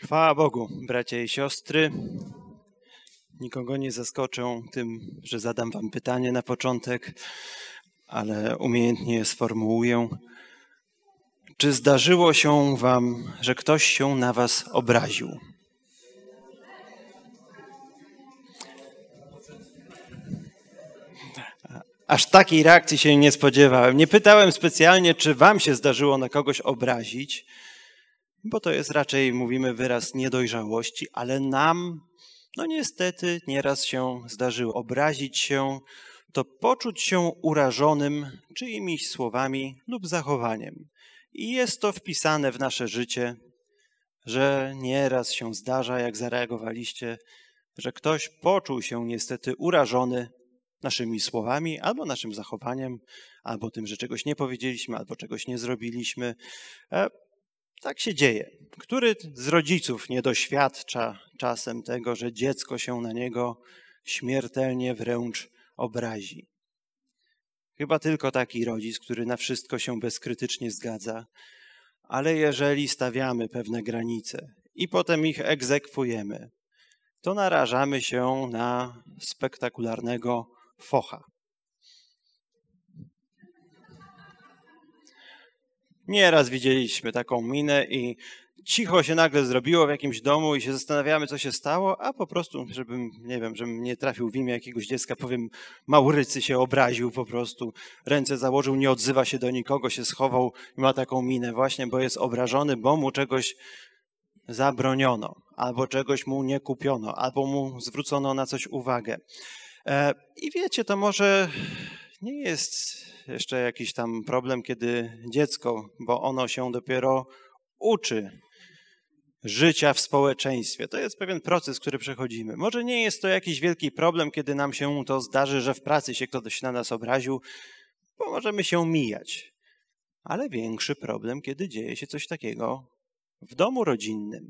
Chwała Bogu, bracia i siostry. Nikogo nie zaskoczę tym, że zadam wam pytanie na początek, ale umiejętnie je sformułuję. Czy zdarzyło się wam, że ktoś się na was obraził? Aż takiej reakcji się nie spodziewałem. Nie pytałem specjalnie, czy wam się zdarzyło na kogoś obrazić, bo to jest raczej, mówimy, wyraz niedojrzałości, ale nam, no niestety, nieraz się zdarzyło. Obrazić się to poczuć się urażonym czyimiś słowami lub zachowaniem. I jest to wpisane w nasze życie, że nieraz się zdarza, jak zareagowaliście, że ktoś poczuł się niestety urażony naszymi słowami, albo naszym zachowaniem, albo tym, że czegoś nie powiedzieliśmy, albo czegoś nie zrobiliśmy. Tak się dzieje. Który z rodziców nie doświadcza czasem tego, że dziecko się na niego śmiertelnie wręcz obrazi? Chyba tylko taki rodzic, który na wszystko się bezkrytycznie zgadza, ale jeżeli stawiamy pewne granice i potem ich egzekwujemy, to narażamy się na spektakularnego focha. Nieraz widzieliśmy taką minę i cicho się nagle zrobiło w jakimś domu i się zastanawiamy, co się stało, a po prostu, żebym nie trafił w imię jakiegoś dziecka, powiem, Maurycy się obraził po prostu, ręce założył, nie odzywa się do nikogo, się schował i ma taką minę właśnie, bo jest obrażony, bo mu czegoś zabroniono, albo czegoś mu nie kupiono, albo mu zwrócono na coś uwagę. I wiecie, to może nie jest jeszcze jakiś tam problem, kiedy dziecko, bo ono się dopiero uczy życia w społeczeństwie. To jest pewien proces, który przechodzimy. Może nie jest to jakiś wielki problem, kiedy nam się to zdarzy, że w pracy się ktoś na nas obraził, bo możemy się mijać. Ale większy problem, kiedy dzieje się coś takiego w domu rodzinnym.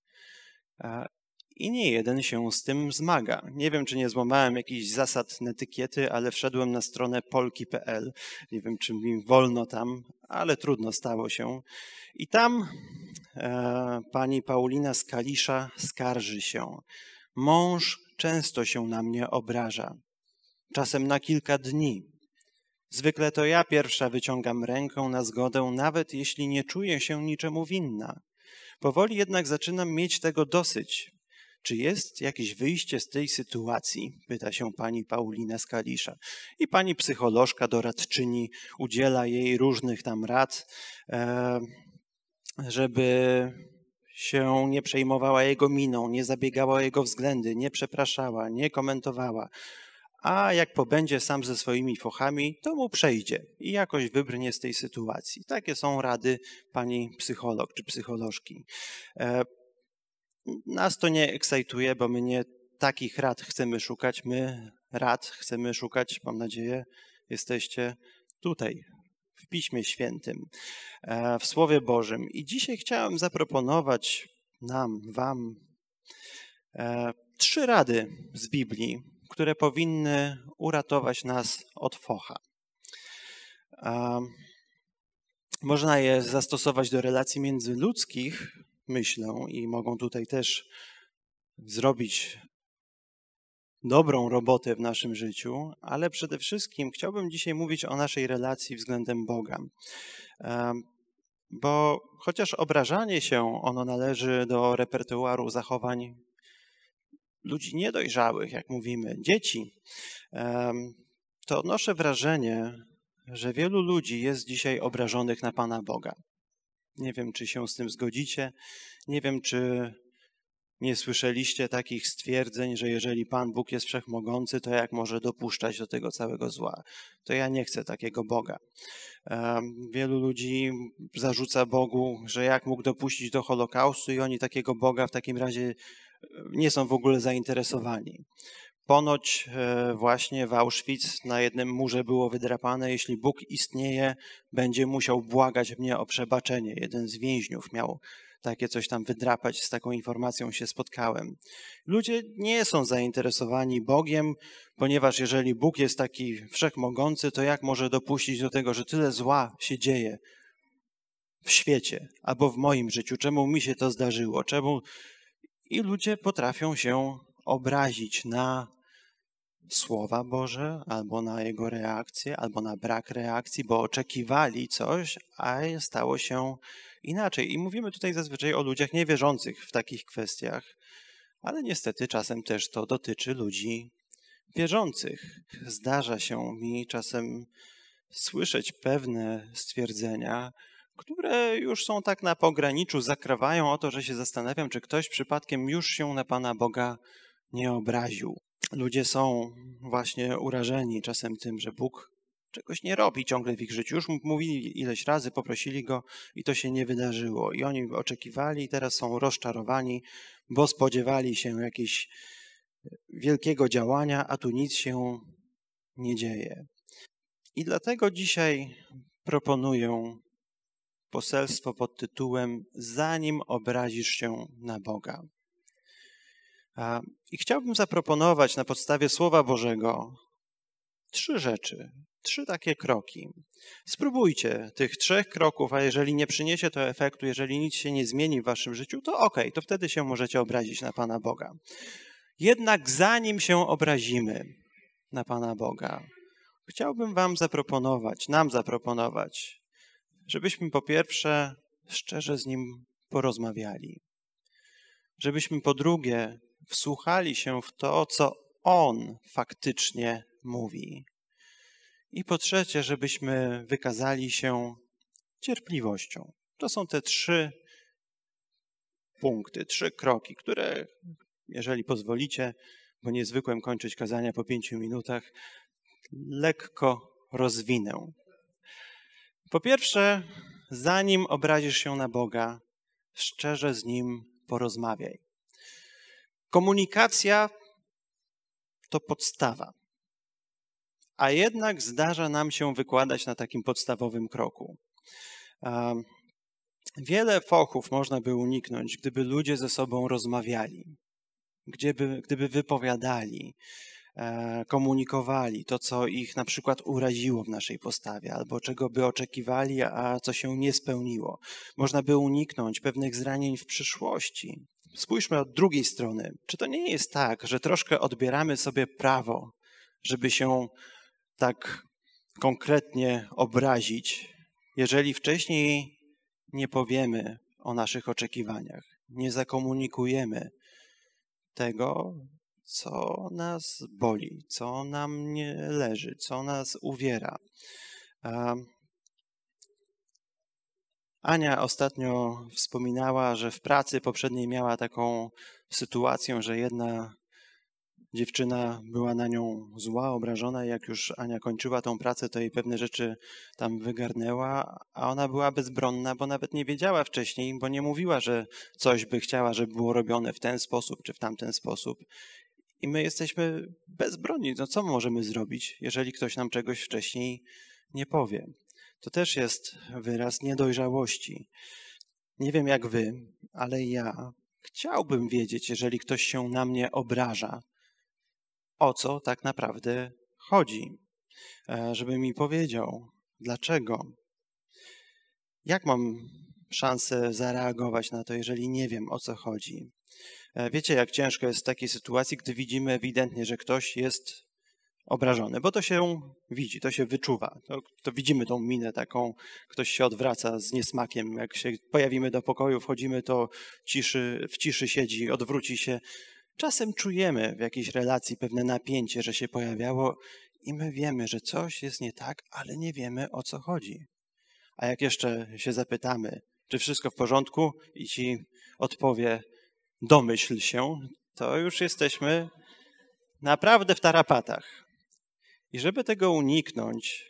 I nie jeden się z tym zmaga. Nie wiem, czy nie złamałem jakichś zasad netykiety, ale wszedłem na stronę polki.pl. Nie wiem, czy mi wolno tam, ale trudno stało się. I tam pani Paulina z Kalisza skarży się. Mąż często się na mnie obraża. Czasem na kilka dni. Zwykle to ja pierwsza wyciągam rękę na zgodę, nawet jeśli nie czuję się niczemu winna. Powoli jednak zaczynam mieć tego dosyć. Czy jest jakieś wyjście z tej sytuacji? Pyta się pani Paulina z Kalisza. I pani psycholożka, doradczyni udziela jej różnych tam rad, żeby się nie przejmowała jego miną, nie zabiegała o jego względy, nie przepraszała, nie komentowała. A jak pobędzie sam ze swoimi fochami, to mu przejdzie i jakoś wybrnie z tej sytuacji. Takie są rady pani psycholog czy psycholożki. Nas to nie ekscytuje, bo my nie takich rad chcemy szukać. My rad chcemy szukać, mam nadzieję, jesteście tutaj, w Piśmie Świętym, w Słowie Bożym. I dzisiaj chciałem zaproponować nam, wam 3 rady z Biblii, które powinny uratować nas od focha. Można je zastosować do relacji międzyludzkich, myślę, i mogą tutaj też zrobić dobrą robotę w naszym życiu, ale przede wszystkim chciałbym dzisiaj mówić o naszej relacji względem Boga. Bo chociaż obrażanie się, ono należy do repertuaru zachowań ludzi niedojrzałych, jak mówimy, dzieci, to odnoszę wrażenie, że wielu ludzi jest dzisiaj obrażonych na Pana Boga. Nie wiem, czy się z tym zgodzicie. Nie wiem, czy nie słyszeliście takich stwierdzeń, że jeżeli Pan Bóg jest wszechmogący, to jak może dopuszczać do tego całego zła? To ja nie chcę takiego Boga. Wielu ludzi zarzuca Bogu, że jak mógł dopuścić do Holokaustu i oni takiego Boga w takim razie nie są w ogóle zainteresowani. Ponoć właśnie w Auschwitz na jednym murze było wydrapane: jeśli Bóg istnieje, będzie musiał błagać mnie o przebaczenie. Jeden z więźniów miał takie coś tam wydrapać, z taką informacją się spotkałem. Ludzie nie są zainteresowani Bogiem, ponieważ jeżeli Bóg jest taki wszechmogący, to jak może dopuścić do tego, że tyle zła się dzieje w świecie albo w moim życiu, czemu mi się to zdarzyło, I ludzie potrafią się obrazić na Słowa Boże, albo na Jego reakcję, albo na brak reakcji, bo oczekiwali coś, a stało się inaczej. I mówimy tutaj zazwyczaj o ludziach niewierzących w takich kwestiach, ale niestety czasem też to dotyczy ludzi wierzących. Zdarza się mi czasem słyszeć pewne stwierdzenia, które już są tak na pograniczu, zakrawają o to, że się zastanawiam, czy ktoś przypadkiem już się na Pana Boga nie obraził. Ludzie są właśnie urażeni czasem tym, że Bóg czegoś nie robi ciągle w ich życiu. Już mówili ileś razy, poprosili Go i to się nie wydarzyło. I oni oczekiwali i teraz są rozczarowani, bo spodziewali się jakiegoś wielkiego działania, a tu nic się nie dzieje. I dlatego dzisiaj proponuję poselstwo pod tytułem Zanim obrazisz się na Boga. I chciałbym zaproponować na podstawie Słowa Bożego 3 rzeczy, 3 takie kroki. Spróbujcie tych 3 kroków, a jeżeli nie przyniesie to efektu, jeżeli nic się nie zmieni w waszym życiu, to okej, to wtedy się możecie obrazić na Pana Boga. Jednak zanim się obrazimy na Pana Boga, chciałbym nam zaproponować, żebyśmy po pierwsze szczerze z Nim porozmawiali. Żebyśmy po drugie wsłuchali się w to, co On faktycznie mówi. I po trzecie, żebyśmy wykazali się cierpliwością. To są te 3 punkty, 3 kroki, które, jeżeli pozwolicie, bo nie zwykłem kończyć kazania po 5 minutach, lekko rozwinę. Po pierwsze, zanim obrazisz się na Boga, szczerze z Nim porozmawiaj. Komunikacja to podstawa, a jednak zdarza nam się wykładać na takim podstawowym kroku. Wiele fochów można by uniknąć, gdyby ludzie ze sobą rozmawiali, gdyby wypowiadali, komunikowali to, co ich na przykład uraziło w naszej postawie, albo czego by oczekiwali, a co się nie spełniło. Można by uniknąć pewnych zranień w przyszłości. Spójrzmy od drugiej strony. Czy to nie jest tak, że troszkę odbieramy sobie prawo, żeby się tak konkretnie obrazić, jeżeli wcześniej nie powiemy o naszych oczekiwaniach, nie zakomunikujemy tego, co nas boli, co nam nie leży, co nas uwiera. Ania ostatnio wspominała, że w pracy poprzedniej miała taką sytuację, że jedna dziewczyna była na nią zła, obrażona i jak już Ania kończyła tą pracę, to jej pewne rzeczy tam wygarnęła, a ona była bezbronna, bo nawet nie wiedziała wcześniej, bo nie mówiła, że coś by chciała, żeby było robione w ten sposób czy w tamten sposób. I my jesteśmy bezbronni. No co możemy zrobić, jeżeli ktoś nam czegoś wcześniej nie powie? To też jest wyraz niedojrzałości. Nie wiem jak wy, ale ja chciałbym wiedzieć, jeżeli ktoś się na mnie obraża, o co tak naprawdę chodzi, żeby mi powiedział, dlaczego. Jak mam szansę zareagować na to, jeżeli nie wiem, o co chodzi? Wiecie, jak ciężko jest w takiej sytuacji, gdy widzimy ewidentnie, że ktoś jest obrażony, bo to się widzi, to się wyczuwa. To widzimy tą minę taką, ktoś się odwraca z niesmakiem. Jak się pojawimy do pokoju, wchodzimy, to w ciszy siedzi, odwróci się. Czasem czujemy w jakiejś relacji pewne napięcie, że się pojawiało i my wiemy, że coś jest nie tak, ale nie wiemy, o co chodzi. A jak jeszcze się zapytamy, czy wszystko w porządku i ci odpowie, domyśl się, to już jesteśmy naprawdę w tarapatach. I żeby tego uniknąć,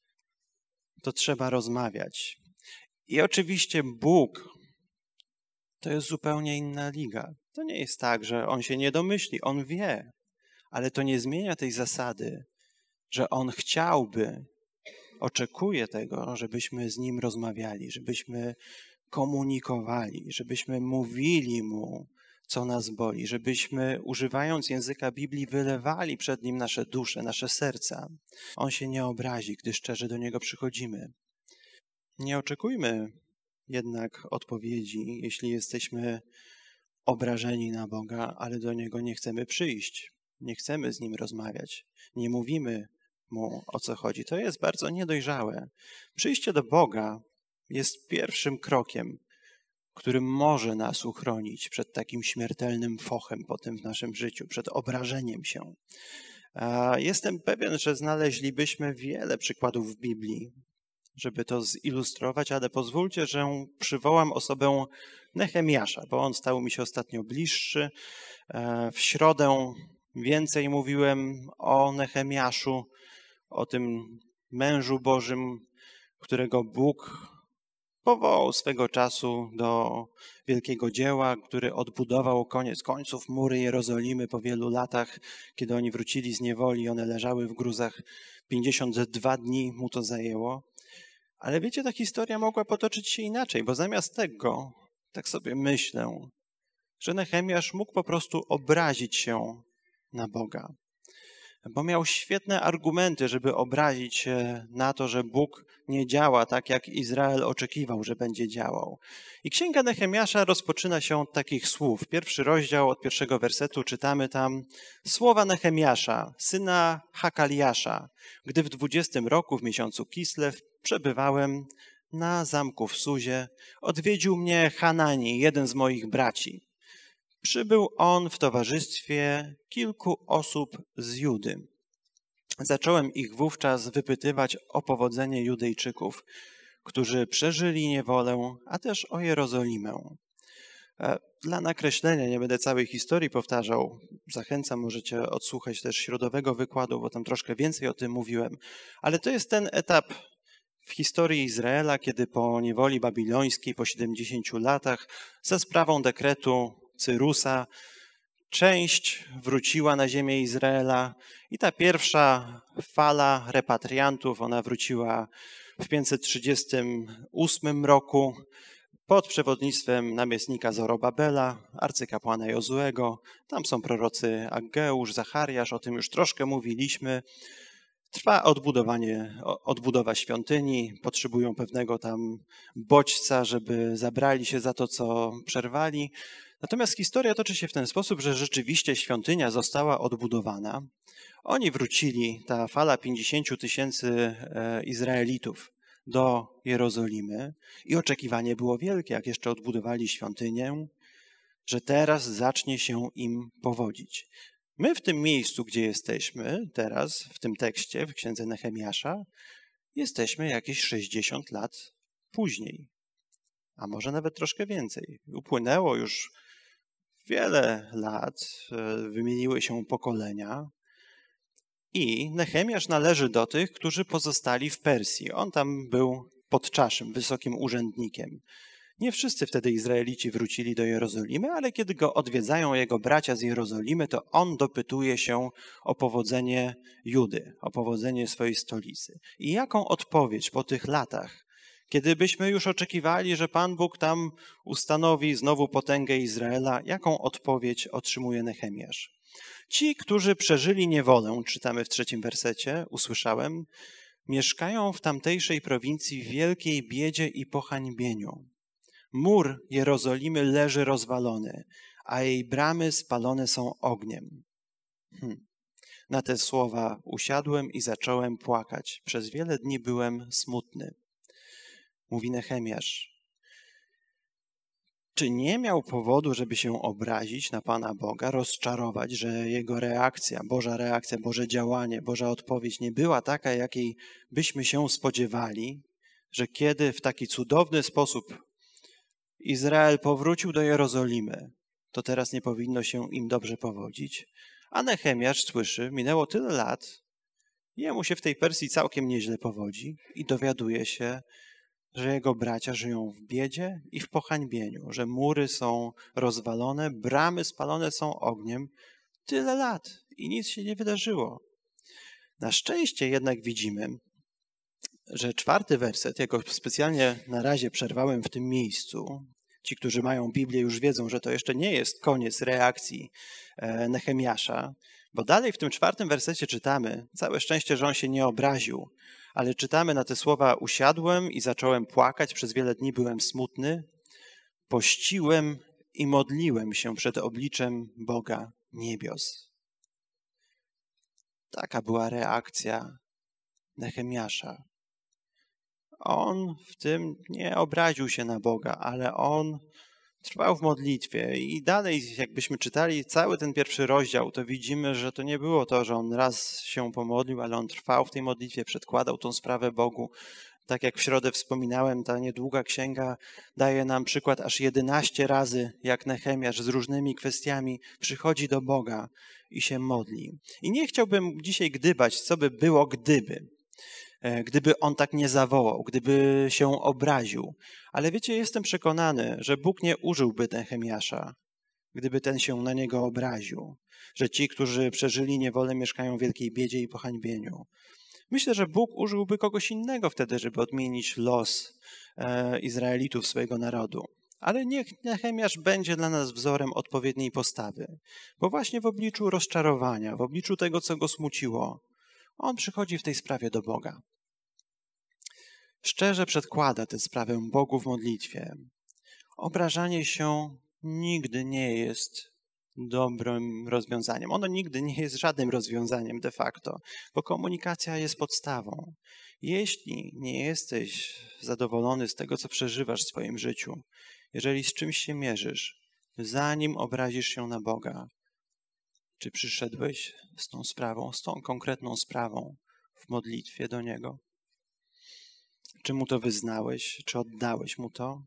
to trzeba rozmawiać. I oczywiście Bóg to jest zupełnie inna liga. To nie jest tak, że On się nie domyśli, On wie, ale to nie zmienia tej zasady, że On chciałby, oczekuje tego, żebyśmy z Nim rozmawiali, żebyśmy komunikowali, żebyśmy mówili Mu, co nas boli, żebyśmy, używając języka Biblii, wylewali przed Nim nasze dusze, nasze serca. On się nie obrazi, gdy szczerze do Niego przychodzimy. Nie oczekujmy jednak odpowiedzi, jeśli jesteśmy obrażeni na Boga, ale do Niego nie chcemy przyjść, nie chcemy z Nim rozmawiać, nie mówimy Mu, o co chodzi. To jest bardzo niedojrzałe. Przyjście do Boga jest pierwszym krokiem, który może nas uchronić przed takim śmiertelnym fochem potem w naszym życiu, przed obrażeniem się. Jestem pewien, że znaleźlibyśmy wiele przykładów w Biblii, żeby to zilustrować, ale pozwólcie, że przywołam osobę Nehemiasza, bo on stał mi się ostatnio bliższy. W środę więcej mówiłem o Nehemiaszu, o tym mężu Bożym, którego Bóg powołał swego czasu do wielkiego dzieła, który odbudował koniec końców mury Jerozolimy po wielu latach, kiedy oni wrócili z niewoli, one leżały w gruzach, 52 dni mu to zajęło. Ale wiecie, ta historia mogła potoczyć się inaczej, bo zamiast tego, tak sobie myślę, że Nehemiasz mógł po prostu obrazić się na Boga. Bo miał świetne argumenty, żeby obrazić się na to, że Bóg nie działa tak, jak Izrael oczekiwał, że będzie działał. I Księga Nehemiasza rozpoczyna się od takich słów. Pierwszy rozdział od pierwszego wersetu czytamy tam: słowa Nehemiasza, syna Hakaliasza, gdy w 20 roku w miesiącu Kislew przebywałem na zamku w Suzie, odwiedził mnie Hanani, jeden z moich braci. Przybył on w towarzystwie kilku osób z Judy. Zacząłem ich wówczas wypytywać o powodzenie Judejczyków, którzy przeżyli niewolę, a też o Jerozolimę. Dla nakreślenia, nie będę całej historii powtarzał, zachęcam, możecie odsłuchać też środowego wykładu, bo tam troszkę więcej o tym mówiłem, ale to jest ten etap w historii Izraela, kiedy po niewoli babilońskiej, po 70 latach, za sprawą dekretu Cyrusa, część wróciła na ziemię Izraela i ta pierwsza fala repatriantów, ona wróciła w 538 roku pod przewodnictwem namiestnika Zorobabela, arcykapłana Jozuego. Tam są prorocy Aggeusz, Zachariasz, o tym już troszkę mówiliśmy. Trwa odbudowa świątyni, potrzebują pewnego tam bodźca, żeby zabrali się za to, co przerwali. Natomiast historia toczy się w ten sposób, że rzeczywiście świątynia została odbudowana. Oni wrócili, ta fala 50 000 Izraelitów do Jerozolimy i oczekiwanie było wielkie, jak jeszcze odbudowali świątynię, że teraz zacznie się im powodzić. My w tym miejscu, gdzie jesteśmy teraz, w tym tekście, w księdze Nehemiasza, jesteśmy jakieś 60 lat później, a może nawet troszkę więcej. Upłynęło już wiele lat, wymieniły się pokolenia i Nehemiasz należy do tych, którzy pozostali w Persji. On tam był podczaszym, wysokim urzędnikiem. Nie wszyscy wtedy Izraelici wrócili do Jerozolimy, ale kiedy go odwiedzają jego bracia z Jerozolimy, to on dopytuje się o powodzenie Judy, o powodzenie swojej stolicy. I jaką odpowiedź po tych latach, kiedy byśmy już oczekiwali, że Pan Bóg tam ustanowi znowu potęgę Izraela, jaką odpowiedź otrzymuje Nehemiasz? Ci, którzy przeżyli niewolę, czytamy w 3 wersecie, usłyszałem, mieszkają w tamtejszej prowincji w wielkiej biedzie i pohańbieniu. Mur Jerozolimy leży rozwalony, a jej bramy spalone są ogniem. Na te słowa usiadłem i zacząłem płakać. Przez wiele dni byłem smutny. Mówi Nehemiasz. Czy nie miał powodu, żeby się obrazić na Pana Boga, rozczarować, że jego reakcja, Boże działanie, Boża odpowiedź nie była taka, jakiej byśmy się spodziewali, że kiedy w taki cudowny sposób Izrael powrócił do Jerozolimy, to teraz nie powinno się im dobrze powodzić. A Nehemiasz słyszy, minęło tyle lat, jemu się w tej Persji całkiem nieźle powodzi i dowiaduje się, że jego bracia żyją w biedzie i w pohańbieniu, że mury są rozwalone, bramy spalone są ogniem. Tyle lat i nic się nie wydarzyło. Na szczęście jednak widzimy, że 4 werset, ja go specjalnie na razie przerwałem w tym miejscu. Ci, którzy mają Biblię, już wiedzą, że to jeszcze nie jest koniec reakcji Nehemiasza, bo dalej w tym 4 wersecie czytamy, całe szczęście, że on się nie obraził, Ale czytamy na te słowa: usiadłem i zacząłem płakać, przez wiele dni byłem smutny, pościłem i modliłem się przed obliczem Boga niebios. Taka była reakcja Nehemiasza. On w tym nie obraził się na Boga, ale on trwał w modlitwie i dalej, jakbyśmy czytali cały ten pierwszy rozdział, to widzimy, że to nie było to, że on raz się pomodlił, ale on trwał w tej modlitwie, przedkładał tą sprawę Bogu. Tak jak w środę wspominałem, ta niedługa księga daje nam przykład aż 11 razy, jak Nehemiasz z różnymi kwestiami przychodzi do Boga i się modli. I nie chciałbym dzisiaj gdybać, co by było, gdyby on tak nie zawołał, gdyby się obraził. Ale wiecie, jestem przekonany, że Bóg nie użyłby Nehemiasza, gdyby ten się na niego obraził. Że ci, którzy przeżyli niewolę, mieszkają w wielkiej biedzie i pohańbieniu. Myślę, że Bóg użyłby kogoś innego wtedy, żeby odmienić los Izraelitów, swojego narodu. Ale niech Nehemiasz będzie dla nas wzorem odpowiedniej postawy. Bo właśnie w obliczu rozczarowania, w obliczu tego, co go smuciło, on przychodzi w tej sprawie do Boga. Szczerze przedkłada tę sprawę Bogu w modlitwie. Obrażanie się nigdy nie jest dobrym rozwiązaniem. Ono nigdy nie jest żadnym rozwiązaniem de facto, bo komunikacja jest podstawą. Jeśli nie jesteś zadowolony z tego, co przeżywasz w swoim życiu, jeżeli z czymś się mierzysz, zanim obrazisz się na Boga, czy przyszedłeś z tą sprawą, z tą konkretną sprawą w modlitwie do Niego? Czy Mu to wyznałeś? Czy oddałeś Mu to?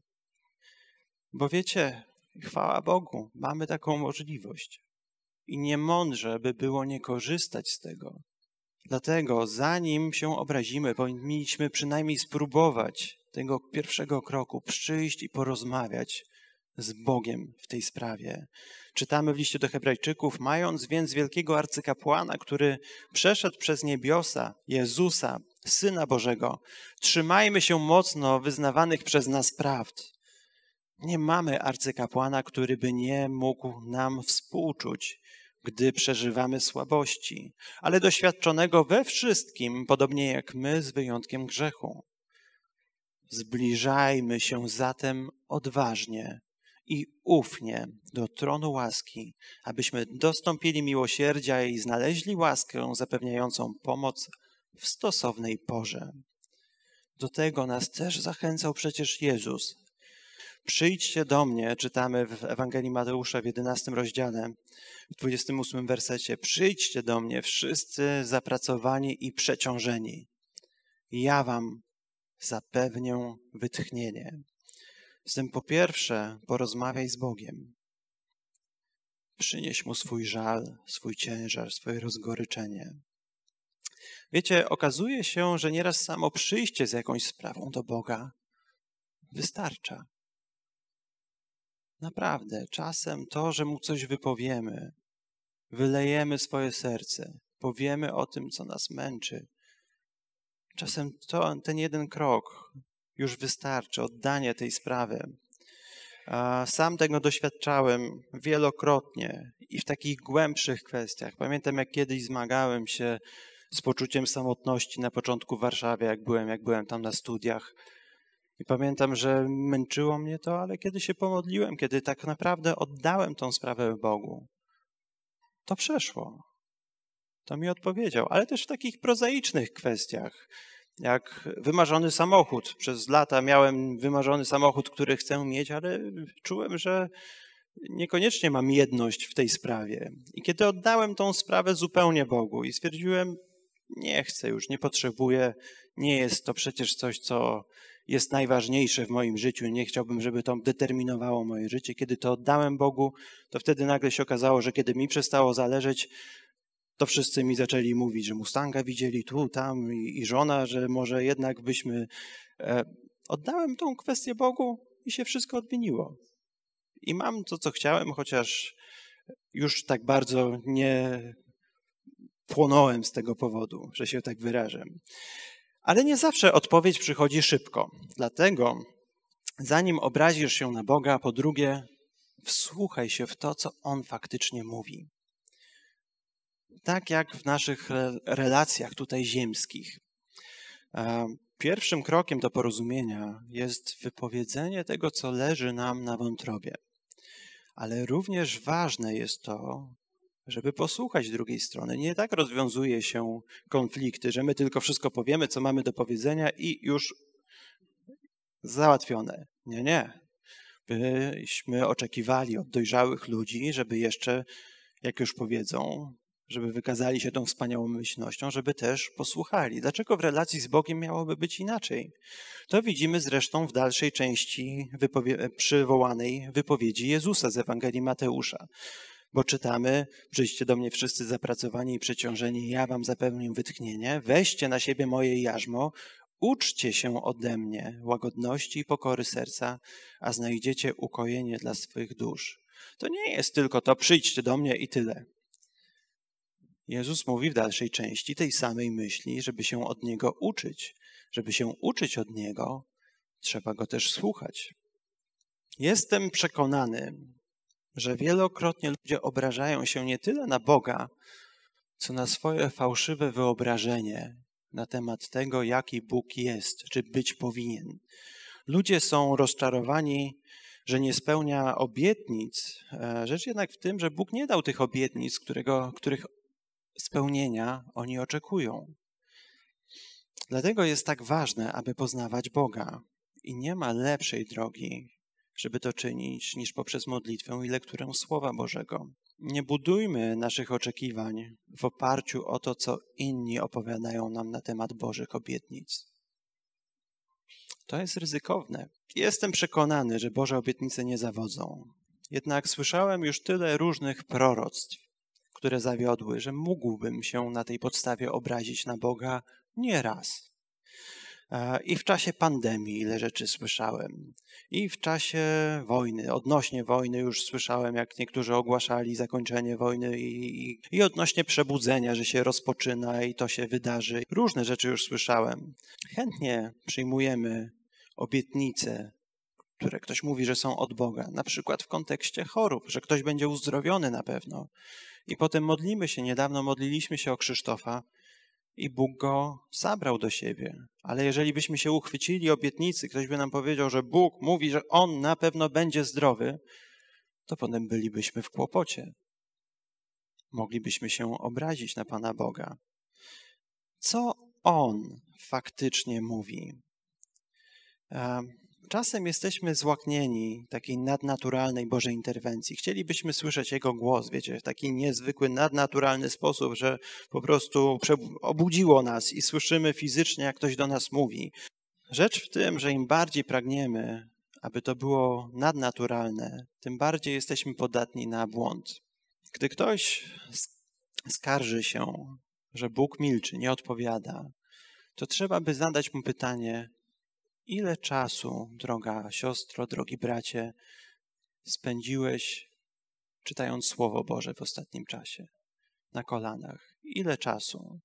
Bo wiecie, chwała Bogu, mamy taką możliwość. I niemądrze by było nie korzystać z tego. Dlatego zanim się obrazimy, powinniśmy przynajmniej spróbować tego pierwszego kroku, przyjść i porozmawiać z Bogiem w tej sprawie. Czytamy w liście do Hebrajczyków: mając więc wielkiego arcykapłana, który przeszedł przez niebiosa, Jezusa, Syna Bożego, trzymajmy się mocno wyznawanych przez nas prawd. Nie mamy arcykapłana, który by nie mógł nam współczuć, gdy przeżywamy słabości, ale doświadczonego we wszystkim, podobnie jak my, z wyjątkiem grzechu. Zbliżajmy się zatem odważnie i ufnie do tronu łaski, abyśmy dostąpili miłosierdzia i znaleźli łaskę zapewniającą pomoc w stosownej porze. Do tego nas też zachęcał przecież Jezus. Przyjdźcie do mnie, czytamy w Ewangelii Mateusza w 11 rozdziale, w 28 wersecie. Przyjdźcie do mnie wszyscy zapracowani i przeciążeni. Ja wam zapewnię wytchnienie. Zatem po pierwsze, porozmawiaj z Bogiem. Przynieś Mu swój żal, swój ciężar, swoje rozgoryczenie. Wiecie, okazuje się, że nieraz samo przyjście z jakąś sprawą do Boga wystarcza. Naprawdę, czasem to, że Mu coś wypowiemy, wylejemy swoje serce, powiemy o tym, co nas męczy. Czasem ten jeden krok już wystarczy, oddanie tej sprawy. Sam tego doświadczałem wielokrotnie i w takich głębszych kwestiach. Pamiętam, jak kiedyś zmagałem się z poczuciem samotności na początku w Warszawie, jak byłem tam na studiach. I pamiętam, że męczyło mnie to, ale kiedy się pomodliłem, kiedy tak naprawdę oddałem tą sprawę Bogu, to przeszło. To mi odpowiedział, ale też w takich prozaicznych kwestiach, jak wymarzony samochód. Przez lata miałem wymarzony samochód, który chcę mieć, ale czułem, że niekoniecznie mam jedność w tej sprawie. I kiedy oddałem tą sprawę zupełnie Bogu i stwierdziłem, nie chcę już, nie potrzebuję, nie jest to przecież coś, co jest najważniejsze w moim życiu. Nie chciałbym, żeby to determinowało moje życie. Kiedy to oddałem Bogu, to wtedy nagle się okazało, że kiedy mi przestało zależeć, to wszyscy mi zaczęli mówić, że Mustanga widzieli tu, tam i żona, że może jednak byśmy... Oddałem tą kwestię Bogu i się wszystko odmieniło. I mam to, co chciałem, chociaż już tak bardzo nie płonąłem z tego powodu, że się tak wyrażę. Ale nie zawsze odpowiedź przychodzi szybko. Dlatego, zanim obrazisz się na Boga, po drugie, wsłuchaj się w to, co On faktycznie mówi. Tak jak w naszych relacjach tutaj ziemskich. Pierwszym krokiem do porozumienia jest wypowiedzenie tego, co leży nam na wątrobie. Ale również ważne jest to, żeby posłuchać drugiej strony. Nie tak rozwiązuje się konflikty, że my tylko wszystko powiemy, co mamy do powiedzenia i już załatwione. Nie. Byśmy oczekiwali od dojrzałych ludzi, żeby jeszcze, jak już powiedzą, żeby wykazali się tą wspaniałomyślnością, żeby też posłuchali. Dlaczego w relacji z Bogiem miałoby być inaczej? To widzimy zresztą w dalszej części przywołanej wypowiedzi Jezusa z Ewangelii Mateusza. Bo czytamy: przyjdźcie do mnie wszyscy zapracowani i przeciążeni, ja wam zapewnię wytchnienie, weźcie na siebie moje jarzmo, uczcie się ode mnie łagodności i pokory serca, a znajdziecie ukojenie dla swych dusz. To nie jest tylko to: przyjdźcie do mnie i tyle. Jezus mówi w dalszej części tej samej myśli, żeby się od Niego uczyć. Żeby się uczyć od Niego, trzeba Go też słuchać. Jestem przekonany, że wielokrotnie ludzie obrażają się nie tyle na Boga, co na swoje fałszywe wyobrażenie na temat tego, jaki Bóg jest, czy być powinien. Ludzie są rozczarowani, że nie spełnia obietnic. Rzecz jednak w tym, że Bóg nie dał tych obietnic, których spełnienia oni oczekują. Dlatego jest tak ważne, aby poznawać Boga. I nie ma lepszej drogi, żeby to czynić, niż poprzez modlitwę i lekturę Słowa Bożego. Nie budujmy naszych oczekiwań w oparciu o to, co inni opowiadają nam na temat Bożych obietnic. To jest ryzykowne. Jestem przekonany, że Boże obietnice nie zawodzą. Jednak słyszałem już tyle różnych proroctw, które zawiodły, że mógłbym się na tej podstawie obrazić na Boga nie raz. I w czasie pandemii ile rzeczy słyszałem. I w czasie wojny, odnośnie wojny już słyszałem, jak niektórzy ogłaszali zakończenie wojny i odnośnie przebudzenia, że się rozpoczyna i to się wydarzy. Różne rzeczy już słyszałem. Chętnie przyjmujemy obietnice, które ktoś mówi, że są od Boga. Na przykład w kontekście chorób, że ktoś będzie uzdrowiony na pewno. I potem modlimy się. Niedawno modliliśmy się o Krzysztofa i Bóg go zabrał do siebie. Ale jeżeli byśmy się uchwycili obietnicy, ktoś by nam powiedział, że Bóg mówi, że on na pewno będzie zdrowy, to potem bylibyśmy w kłopocie. Moglibyśmy się obrazić na Pana Boga. Co On faktycznie mówi? Czasem jesteśmy złaknieni takiej nadnaturalnej Bożej interwencji. Chcielibyśmy słyszeć Jego głos, wiecie, w taki niezwykły, nadnaturalny sposób, że po prostu obudziło nas i słyszymy fizycznie, jak ktoś do nas mówi. Rzecz w tym, że im bardziej pragniemy, aby to było nadnaturalne, tym bardziej jesteśmy podatni na błąd. Gdy ktoś skarży się, że Bóg milczy, nie odpowiada, to trzeba by zadać mu pytanie: ile czasu, droga siostro, drogi bracie, spędziłeś czytając Słowo Boże w ostatnim czasie? Na kolanach. Ile czasu?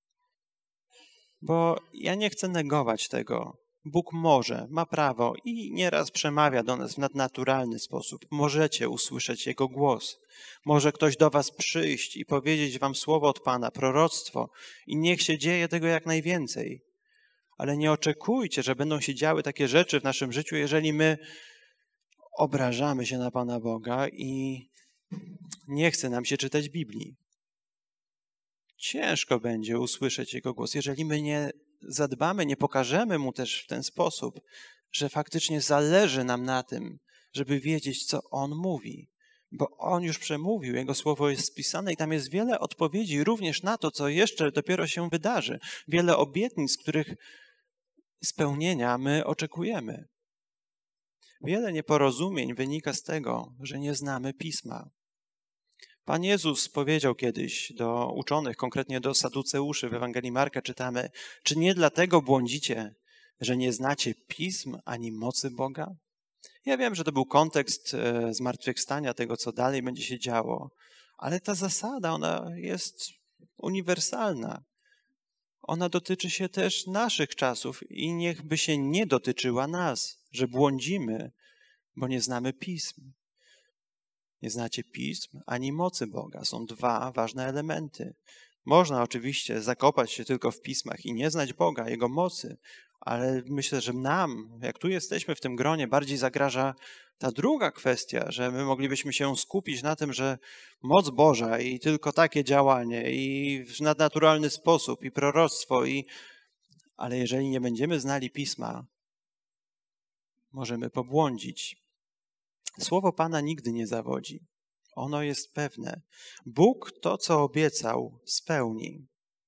Bo ja nie chcę negować tego. Bóg może, ma prawo i nieraz przemawia do nas w nadnaturalny sposób. Możecie usłyszeć Jego głos. Może ktoś do was przyjść i powiedzieć wam słowo od Pana, proroctwo i niech się dzieje tego jak najwięcej. Ale nie oczekujcie, że będą się działy takie rzeczy w naszym życiu, jeżeli my obrażamy się na Pana Boga i nie chce nam się czytać Biblii. Ciężko będzie usłyszeć Jego głos, jeżeli my nie zadbamy, nie pokażemy Mu też w ten sposób, że faktycznie zależy nam na tym, żeby wiedzieć, co On mówi. Bo On już przemówił, Jego słowo jest spisane i tam jest wiele odpowiedzi również na to, co jeszcze dopiero się wydarzy. Wiele obietnic, których spełnienia my oczekujemy. Wiele nieporozumień wynika z tego, że nie znamy Pisma. Pan Jezus powiedział kiedyś do uczonych, konkretnie do Saduceuszy, w Ewangelii Marka czytamy: czy nie dlatego błądzicie, że nie znacie Pism ani mocy Boga? Ja wiem, że to był kontekst zmartwychwstania, tego, co dalej będzie się działo, ale ta zasada, ona jest uniwersalna. Ona dotyczy się też naszych czasów i niechby się nie dotyczyła nas, że błądzimy, bo nie znamy Pism. Nie znacie Pism ani mocy Boga. Są dwa ważne elementy. Można oczywiście zakopać się tylko w pismach i nie znać Boga, Jego mocy, ale myślę, że nam, jak tu jesteśmy w tym gronie, bardziej zagraża ta druga kwestia, że my moglibyśmy się skupić na tym, że moc Boża i tylko takie działanie i w nadnaturalny sposób i proroctwo, ale jeżeli nie będziemy znali Pisma, możemy pobłądzić. Słowo Pana nigdy nie zawodzi. Ono jest pewne. Bóg to, co obiecał, spełni.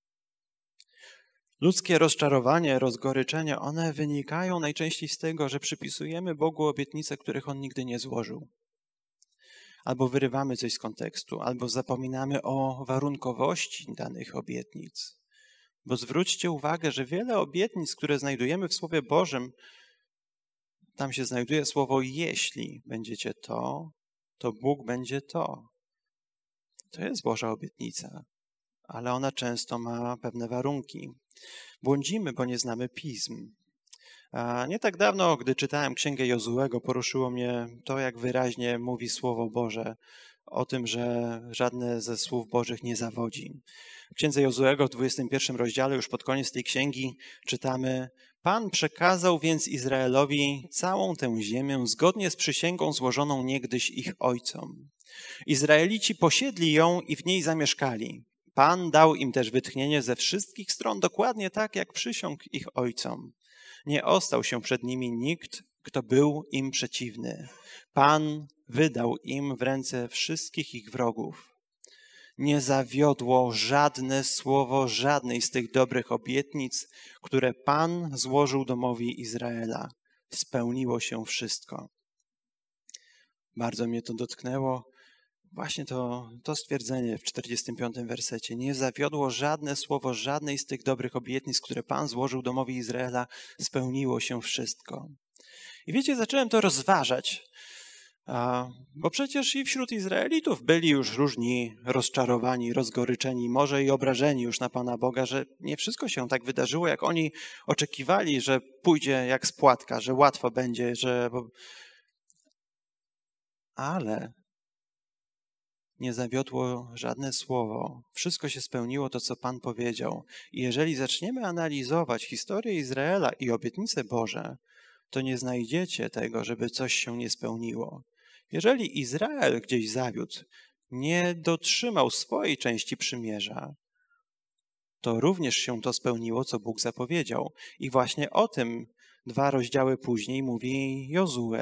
Ludzkie rozczarowanie, rozgoryczenie, one wynikają najczęściej z tego, że przypisujemy Bogu obietnice, których On nigdy nie złożył. Albo wyrywamy coś z kontekstu, albo zapominamy o warunkowości danych obietnic. Bo zwróćcie uwagę, że wiele obietnic, które znajdujemy w Słowie Bożym, tam się znajduje słowo jeśli będziecie to Bóg będzie to. To jest Boża obietnica, ale ona często ma pewne warunki. Błądzimy, bo nie znamy pism. Nie tak dawno, gdy czytałem Księgę Jozułego, poruszyło mnie to, jak wyraźnie mówi Słowo Boże o tym, że żadne ze słów Bożych nie zawodzi. W Księdze Jozułego w 21 rozdziale, już pod koniec tej księgi, czytamy: Pan przekazał więc Izraelowi całą tę ziemię zgodnie z przysięgą złożoną niegdyś ich ojcom. Izraelici posiedli ją i w niej zamieszkali. Pan dał im też wytchnienie ze wszystkich stron, dokładnie tak, jak przysiągł ich ojcom. Nie ostał się przed nimi nikt, kto był im przeciwny. Pan wydał im w ręce wszystkich ich wrogów. Nie zawiodło żadne słowo żadnej z tych dobrych obietnic, które Pan złożył domowi Izraela. Spełniło się wszystko. Bardzo mnie to dotknęło. Właśnie to stwierdzenie w 45 wersecie. Nie zawiodło żadne słowo żadnej z tych dobrych obietnic, które Pan złożył domowi Izraela. Spełniło się wszystko. I wiecie, zacząłem to rozważać, bo przecież i wśród Izraelitów byli już różni rozczarowani, rozgoryczeni, może i obrażeni już na Pana Boga, że nie wszystko się tak wydarzyło, jak oni oczekiwali, że pójdzie jak z płatka, że łatwo będzie, ale nie zawiodło żadne słowo. Wszystko się spełniło to, co Pan powiedział. I jeżeli zaczniemy analizować historię Izraela i obietnice Boże, to nie znajdziecie tego, żeby coś się nie spełniło. Jeżeli Izrael gdzieś zawiódł, nie dotrzymał swojej części przymierza, to również się to spełniło, co Bóg zapowiedział. I właśnie o tym 2 rozdziały później mówi Jozue.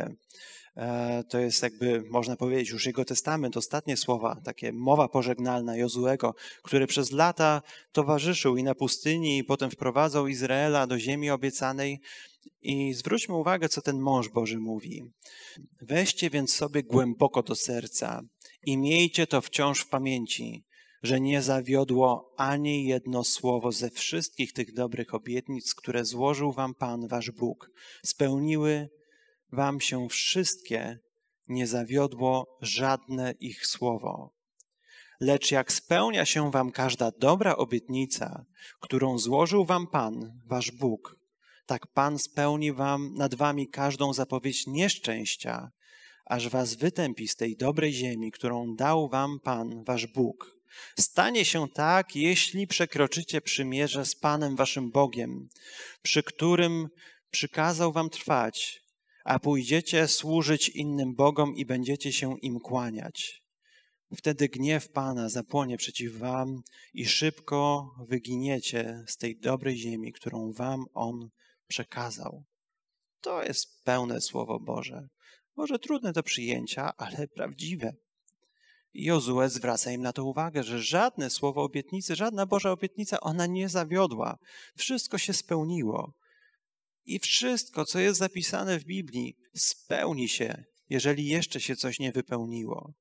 To jest jakby, można powiedzieć, już jego testament, ostatnie słowa, takie mowa pożegnalna Jozuego, który przez lata towarzyszył i na pustyni, i potem wprowadzał Izraela do ziemi obiecanej. I zwróćmy uwagę, co ten mąż Boży mówi. Weźcie więc sobie głęboko do serca i miejcie to wciąż w pamięci, że nie zawiodło ani jedno słowo ze wszystkich tych dobrych obietnic, które złożył wam Pan, wasz Bóg. Spełniły wam się wszystkie, nie zawiodło żadne ich słowo. Lecz jak spełnia się wam każda dobra obietnica, którą złożył wam Pan, wasz Bóg, tak Pan spełni nad wami każdą zapowiedź nieszczęścia, aż was wytępi z tej dobrej ziemi, którą dał wam Pan, wasz Bóg. Stanie się tak, jeśli przekroczycie przymierze z Panem waszym Bogiem, przy którym przykazał wam trwać, a pójdziecie służyć innym bogom i będziecie się im kłaniać. Wtedy gniew Pana zapłonie przeciw wam i szybko wyginiecie z tej dobrej ziemi, którą wam On przekazał. To jest pełne Słowo Boże. Może trudne do przyjęcia, ale prawdziwe. I Jozue zwraca im na to uwagę, że żadne słowo obietnicy, żadna Boża obietnica, ona nie zawiodła. Wszystko się spełniło. I wszystko, co jest zapisane w Biblii, spełni się, jeżeli jeszcze się coś nie wypełniło.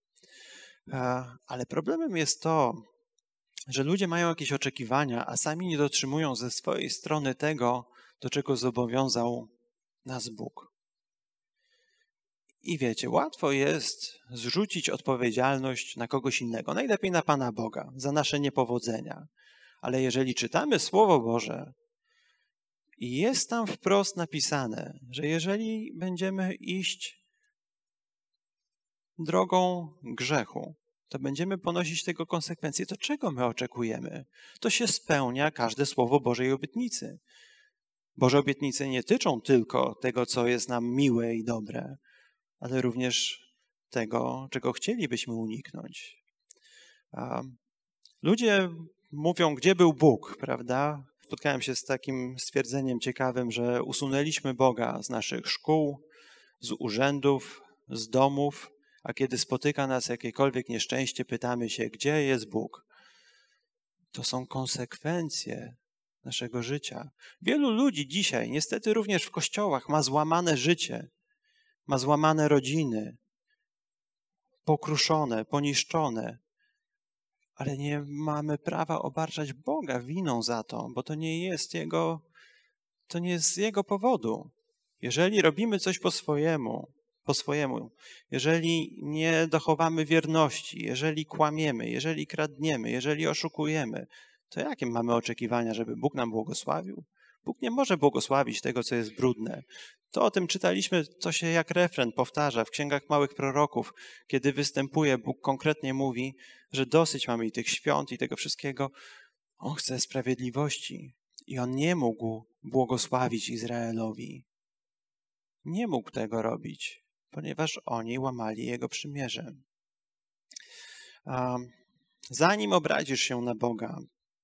Ale problemem jest to, że ludzie mają jakieś oczekiwania, a sami nie dotrzymują ze swojej strony tego, do czego zobowiązał nas Bóg. I wiecie, łatwo jest zrzucić odpowiedzialność na kogoś innego, najlepiej na Pana Boga, za nasze niepowodzenia. Ale jeżeli czytamy Słowo Boże i jest tam wprost napisane, że jeżeli będziemy iść drogą grzechu, to będziemy ponosić tego konsekwencje. To czego my oczekujemy? To się spełnia każde słowo Bożej obietnicy. Boże obietnice nie tyczą tylko tego, co jest nam miłe i dobre, ale również tego, czego chcielibyśmy uniknąć. Ludzie mówią, gdzie był Bóg, prawda? Spotkałem się z takim stwierdzeniem ciekawym, że usunęliśmy Boga z naszych szkół, z urzędów, z domów, a kiedy spotyka nas jakiekolwiek nieszczęście, pytamy się, gdzie jest Bóg? To są konsekwencje naszego życia. Wielu ludzi dzisiaj, niestety również w kościołach, ma złamane życie, ma złamane rodziny, pokruszone, poniszczone, ale nie mamy prawa obarczać Boga winą za to, bo to nie jest z Jego powodu. Jeżeli robimy coś po swojemu, jeżeli nie dochowamy wierności, jeżeli kłamiemy, jeżeli kradniemy, jeżeli oszukujemy, to jakie mamy oczekiwania, żeby Bóg nam błogosławił? Bóg nie może błogosławić tego, co jest brudne. To o tym czytaliśmy, co się jak refren powtarza w księgach małych proroków. Kiedy występuje, Bóg konkretnie mówi, że dosyć mamy i tych świąt, i tego wszystkiego. On chce sprawiedliwości i On nie mógł błogosławić Izraelowi. Nie mógł tego robić, ponieważ oni łamali Jego przymierze. Zanim obrazisz się na Boga,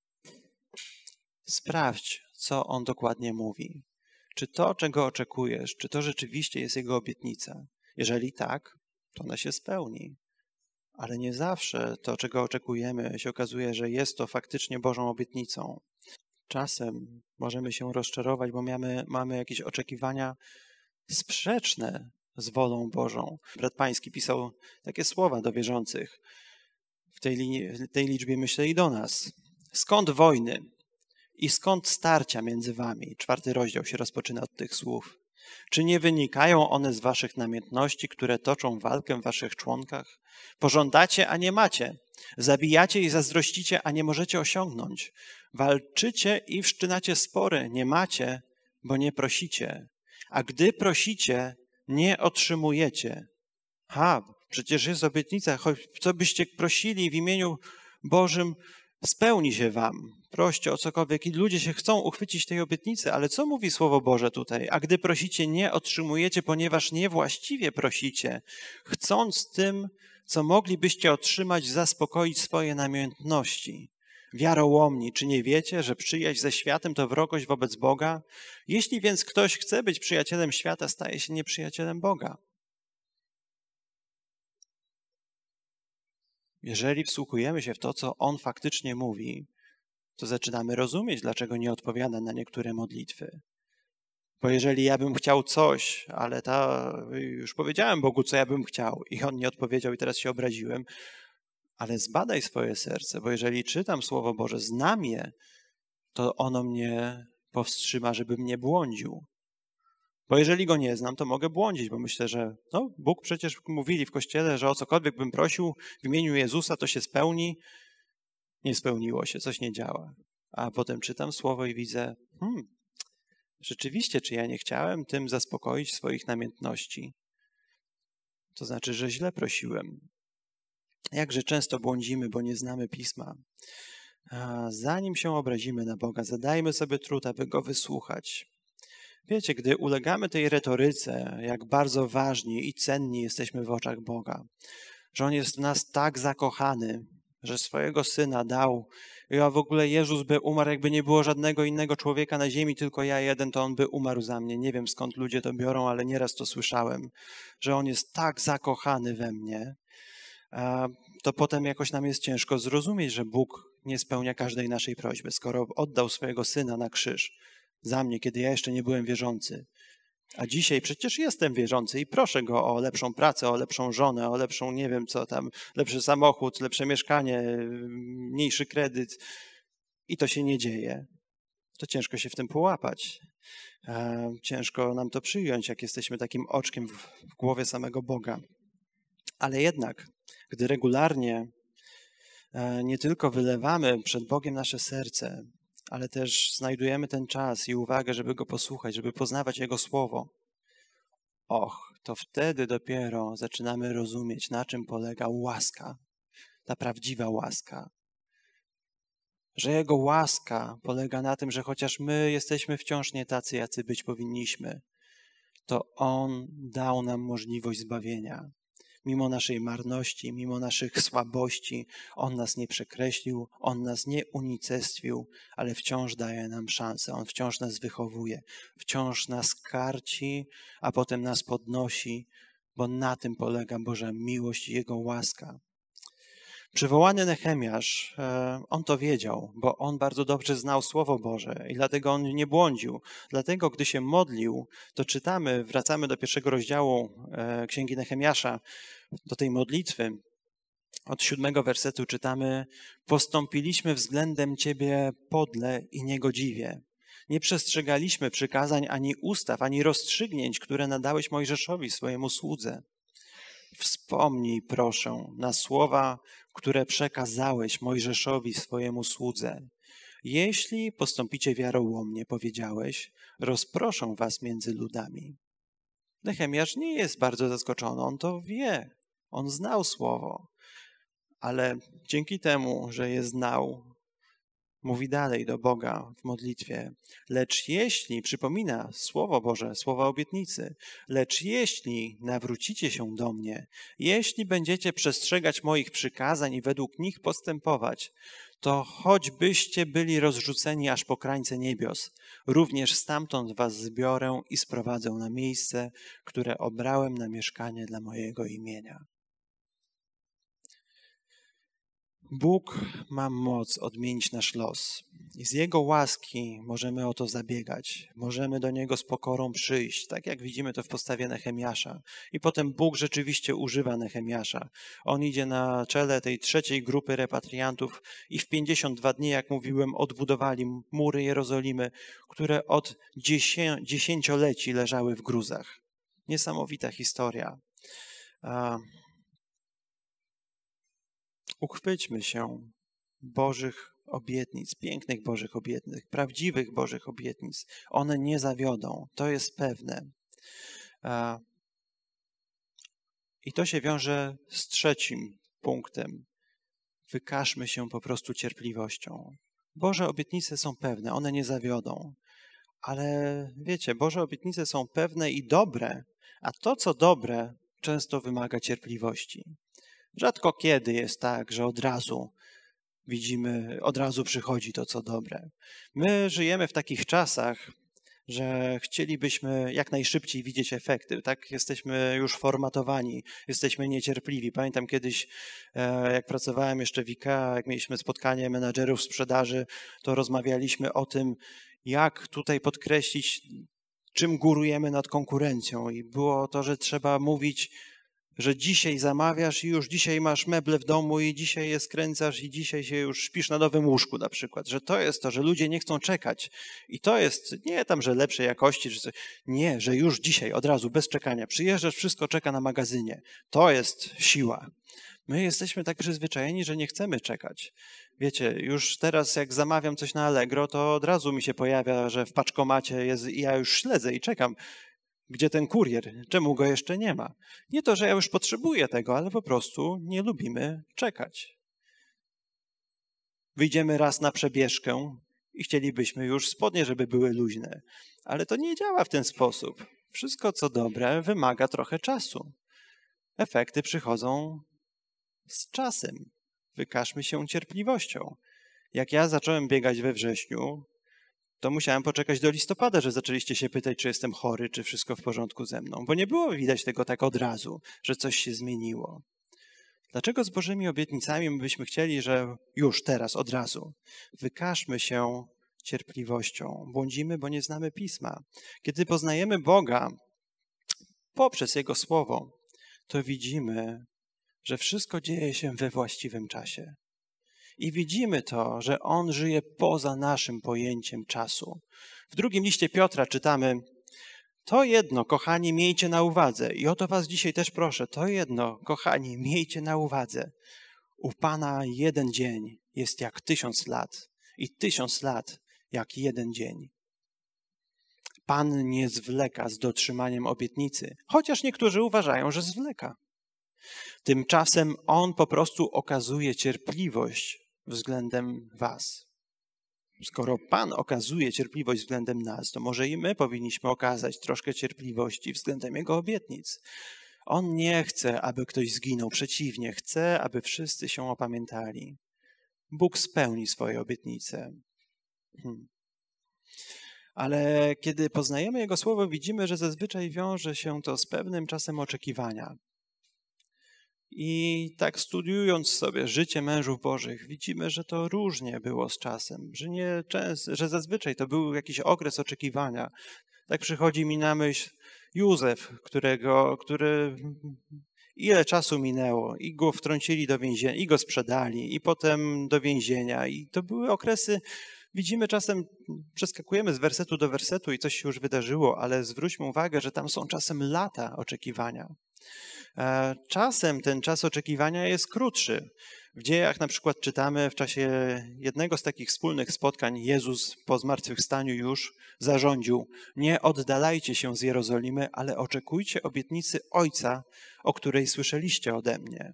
sprawdź, co On dokładnie mówi. Czy to, czego oczekujesz, czy to rzeczywiście jest Jego obietnica? Jeżeli tak, to ona się spełni. Ale nie zawsze to, czego oczekujemy, się okazuje, że jest to faktycznie Bożą obietnicą. Czasem możemy się rozczarować, bo mamy jakieś oczekiwania sprzeczne z wolą Bożą. Brat Pański pisał takie słowa do wierzących. W tej liczbie myślę i do nas. Skąd wojny i skąd starcia między wami? 4 rozdział się rozpoczyna od tych słów. Czy nie wynikają one z waszych namiętności, które toczą walkę w waszych członkach? Pożądacie, a nie macie. Zabijacie i zazdrościcie, a nie możecie osiągnąć. Walczycie i wszczynacie spory. Nie macie, bo nie prosicie. A gdy prosicie, nie otrzymujecie. Przecież jest obietnica, choć co byście prosili w imieniu Bożym, spełni się wam. Proście o cokolwiek i ludzie się chcą uchwycić tej obietnicy, ale co mówi Słowo Boże tutaj? A gdy prosicie, nie otrzymujecie, ponieważ niewłaściwie prosicie, chcąc tym, co moglibyście otrzymać, zaspokoić swoje namiętności. Wiarołomni, czy nie wiecie, że przyjaźń ze światem to wrogość wobec Boga? Jeśli więc ktoś chce być przyjacielem świata, staje się nieprzyjacielem Boga. Jeżeli wsłuchujemy się w to, co On faktycznie mówi, to zaczynamy rozumieć, dlaczego nie odpowiada na niektóre modlitwy. Bo jeżeli ja bym chciał coś, ale już powiedziałem Bogu, co ja bym chciał i On nie odpowiedział i teraz się obraziłem, ale zbadaj swoje serce, bo jeżeli czytam Słowo Boże, znam je, to ono mnie powstrzyma, żebym nie błądził. Bo jeżeli go nie znam, to mogę błądzić, bo myślę, że Bóg przecież mówili w Kościele, że o cokolwiek bym prosił w imieniu Jezusa, to się spełni. Nie spełniło się, coś nie działa. A potem czytam Słowo i widzę, rzeczywiście, czy ja nie chciałem tym zaspokoić swoich namiętności? To znaczy, że źle prosiłem. Jakże często błądzimy, bo nie znamy Pisma. A zanim się obrazimy na Boga, zadajmy sobie trud, aby Go wysłuchać. Wiecie, gdy ulegamy tej retoryce, jak bardzo ważni i cenni jesteśmy w oczach Boga, że On jest w nas tak zakochany, że swojego Syna dał, a w ogóle Jezus by umarł, jakby nie było żadnego innego człowieka na ziemi, tylko ja jeden, to On by umarł za mnie. Nie wiem, skąd ludzie to biorą, ale nieraz to słyszałem, że On jest tak zakochany we mnie, to potem jakoś nam jest ciężko zrozumieć, że Bóg nie spełnia każdej naszej prośby, skoro oddał swojego Syna na krzyż za mnie, kiedy ja jeszcze nie byłem wierzący. A dzisiaj przecież jestem wierzący i proszę Go o lepszą pracę, o lepszą żonę, o lepszą, nie wiem co tam, lepszy samochód, lepsze mieszkanie, mniejszy kredyt. I to się nie dzieje. To ciężko się w tym połapać. Ciężko nam to przyjąć, jak jesteśmy takim oczkiem w głowie samego Boga. Ale jednak, gdy regularnie nie tylko wylewamy przed Bogiem nasze serce, ale też znajdujemy ten czas i uwagę, żeby Go posłuchać, żeby poznawać Jego Słowo, to wtedy dopiero zaczynamy rozumieć, na czym polega łaska. ta prawdziwa łaska. Że Jego łaska polega na tym, że chociaż my jesteśmy wciąż nie tacy, jacy być powinniśmy, to On dał nam możliwość zbawienia. Mimo naszej marności, mimo naszych słabości, On nas nie przekreślił, On nas nie unicestwił, ale wciąż daje nam szansę. On wciąż nas wychowuje, wciąż nas karci, a potem nas podnosi, bo na tym polega Boża miłość i Jego łaska. Przywołany Nehemiasz, on to wiedział, bo on bardzo dobrze znał Słowo Boże i dlatego on nie błądził. Dlatego, gdy się modlił, to czytamy, wracamy do 1 rozdziału Księgi Nehemiasza, do tej modlitwy. Od 7 wersetu czytamy: postąpiliśmy względem Ciebie podle i niegodziwie. Nie przestrzegaliśmy przykazań ani ustaw, ani rozstrzygnięć, które nadałeś Mojżeszowi, swojemu słudze. Wspomnij, proszę, na słowa, które przekazałeś Mojżeszowi, swojemu słudze. Jeśli postąpicie wiarołomnie, powiedziałeś, rozproszę was między ludami. Nehemiasz nie jest bardzo zaskoczony, on to wie, on znał słowo, ale dzięki temu, że je znał, mówi dalej do Boga w modlitwie. Lecz jeśli, przypomina Słowo Boże, słowa obietnicy, lecz jeśli nawrócicie się do mnie, jeśli będziecie przestrzegać moich przykazań i według nich postępować, to choćbyście byli rozrzuceni aż po krańce niebios, również stamtąd was zbiorę i sprowadzę na miejsce, które obrałem na mieszkanie dla mojego imienia. Bóg ma moc odmienić nasz los i z Jego łaski możemy o to zabiegać. Możemy do Niego z pokorą przyjść, tak jak widzimy to w postawie Nehemiasza. I potem Bóg rzeczywiście używa Nehemiasza. On idzie na czele tej trzeciej grupy repatriantów i w 52 dni, jak mówiłem, odbudowali mury Jerozolimy, które od dziesięcioleci leżały w gruzach. Niesamowita historia. Uchwyćmy się Bożych obietnic, pięknych Bożych obietnic, prawdziwych Bożych obietnic. One nie zawiodą, to jest pewne. I to się wiąże z trzecim punktem. Wykażmy się po prostu cierpliwością. Boże obietnice są pewne, one nie zawiodą. Ale wiecie, Boże obietnice są pewne i dobre, a to, co dobre, często wymaga cierpliwości. Rzadko kiedy jest tak, że od razu widzimy, od razu przychodzi to, co dobre. My żyjemy w takich czasach, że chcielibyśmy jak najszybciej widzieć efekty. Tak jesteśmy już formatowani, jesteśmy niecierpliwi. Pamiętam kiedyś, jak pracowałem jeszcze w IKEA, jak mieliśmy spotkanie menadżerów sprzedaży, to rozmawialiśmy o tym, jak tutaj podkreślić, czym górujemy nad konkurencją. I było to, że trzeba mówić, że dzisiaj zamawiasz i już dzisiaj masz meble w domu i dzisiaj je skręcasz i dzisiaj się już śpisz na nowym łóżku na przykład. Że to jest to, że ludzie nie chcą czekać. I to jest nie tam, że lepszej jakości, czy coś. Nie, że już dzisiaj od razu, bez czekania. Przyjeżdżasz, wszystko czeka na magazynie. To jest siła. My jesteśmy tak przyzwyczajeni, że nie chcemy czekać. Wiecie, już teraz jak zamawiam coś na Allegro, to od razu mi się pojawia, że w paczkomacie jest i ja już śledzę i czekam. Gdzie ten kurier? Czemu go jeszcze nie ma? Nie to, że ja już potrzebuję tego, ale po prostu nie lubimy czekać. Wyjdziemy raz na przebieżkę i chcielibyśmy już spodnie, żeby były luźne. Ale to nie działa w ten sposób. Wszystko, co dobre, wymaga trochę czasu. Efekty przychodzą z czasem. Wykażmy się cierpliwością. Jak ja zacząłem biegać we wrześniu, to musiałem poczekać do listopada, że zaczęliście się pytać, czy jestem chory, czy wszystko w porządku ze mną. Bo nie było widać tego tak od razu, że coś się zmieniło. Dlaczego z Bożymi obietnicami my byśmy chcieli, że już teraz, od razu? Wykażmy się cierpliwością. Błądzimy, bo nie znamy Pisma. Kiedy poznajemy Boga poprzez Jego Słowo, to widzimy, że wszystko dzieje się we właściwym czasie. I widzimy to, że On żyje poza naszym pojęciem czasu. W drugim liście Piotra czytamy: to jedno, kochani, miejcie na uwadze. I o to was dzisiaj też proszę. To jedno, kochani, miejcie na uwadze. U Pana jeden dzień jest jak 1000 lat i 1000 lat jak jeden dzień. Pan nie zwleka z dotrzymaniem obietnicy, chociaż niektórzy uważają, że zwleka. Tymczasem On po prostu okazuje cierpliwość względem was. Skoro Pan okazuje cierpliwość względem nas, to może i my powinniśmy okazać troszkę cierpliwości względem Jego obietnic. On nie chce, aby ktoś zginął. Przeciwnie, chce, aby wszyscy się opamiętali. Bóg spełni swoje obietnice. Ale kiedy poznajemy Jego Słowo, widzimy, że zazwyczaj wiąże się to z pewnym czasem oczekiwania. I tak studiując sobie życie mężów Bożych, widzimy, że to różnie było z czasem, że zazwyczaj to był jakiś okres oczekiwania. Tak przychodzi mi na myśl Józef, który ile czasu minęło i go wtrącili do więzienia, i go sprzedali, i potem do więzienia. I to były okresy, widzimy czasem, przeskakujemy z wersetu do wersetu i coś się już wydarzyło, ale zwróćmy uwagę, że tam są czasem lata oczekiwania. Czasem ten czas oczekiwania jest krótszy. W dziejach na przykład czytamy w czasie jednego z takich wspólnych spotkań Jezus po zmartwychwstaniu już zarządził: nie oddalajcie się z Jerozolimy, ale oczekujcie obietnicy Ojca, o której słyszeliście ode mnie.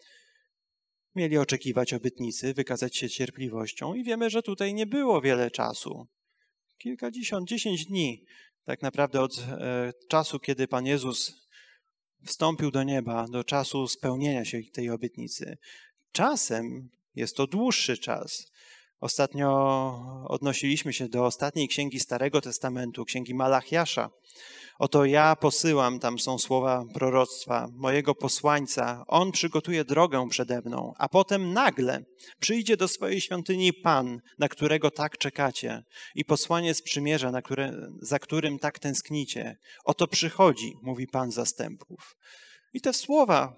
Mieli oczekiwać obietnicy, wykazać się cierpliwością i wiemy, że tutaj nie było wiele czasu. Kilkadziesiąt, 10 dni tak naprawdę od czasu, kiedy Pan Jezus wstąpił do nieba, do czasu spełnienia się tej obietnicy. Czasem jest to dłuższy czas. Ostatnio odnosiliśmy się do ostatniej księgi Starego Testamentu, księgi Malachiasza. Oto ja posyłam, tam są słowa proroctwa, mojego posłańca. On przygotuje drogę przede mną, a potem nagle przyjdzie do swojej świątyni Pan, na którego tak czekacie, i posłaniec przymierza, za którym tak tęsknicie. Oto przychodzi, mówi Pan zastępów. I te słowa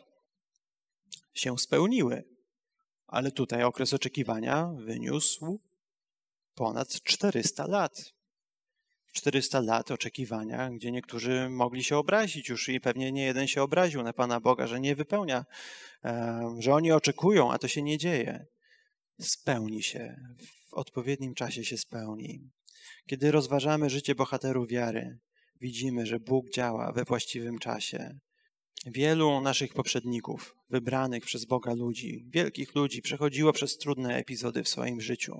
się spełniły, ale tutaj okres oczekiwania wyniósł ponad 400 lat. 400 lat oczekiwania, gdzie niektórzy mogli się obrazić już i pewnie nie jeden się obraził na Pana Boga, że nie wypełnia, że oni oczekują, a to się nie dzieje. Spełni się, w odpowiednim czasie się spełni. Kiedy rozważamy życie bohaterów wiary, widzimy, że Bóg działa we właściwym czasie. Wielu naszych poprzedników, wybranych przez Boga ludzi, wielkich ludzi, przechodziło przez trudne epizody w swoim życiu.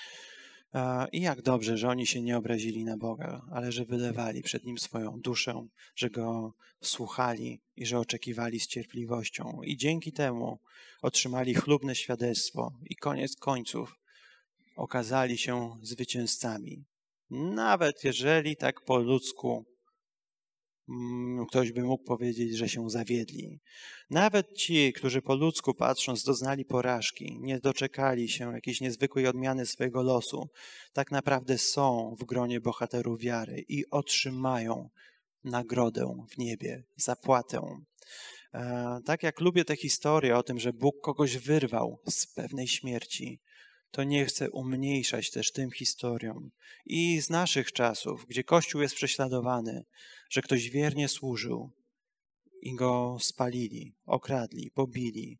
I jak dobrze, że oni się nie obrazili na Boga, ale że wylewali przed Nim swoją duszę, że Go słuchali i że oczekiwali z cierpliwością. I dzięki temu otrzymali chlubne świadectwo i koniec końców okazali się zwycięzcami. Nawet jeżeli tak po ludzku ktoś by mógł powiedzieć, że się zawiedli. Nawet ci, którzy po ludzku patrząc doznali porażki, nie doczekali się jakiejś niezwykłej odmiany swojego losu, tak naprawdę są w gronie bohaterów wiary i otrzymają nagrodę w niebie, zapłatę. Tak jak lubię tę historię o tym, że Bóg kogoś wyrwał z pewnej śmierci, to nie chcę umniejszać też tym historiom. I z naszych czasów, gdzie Kościół jest prześladowany, że ktoś wiernie służył i go spalili, okradli, pobili.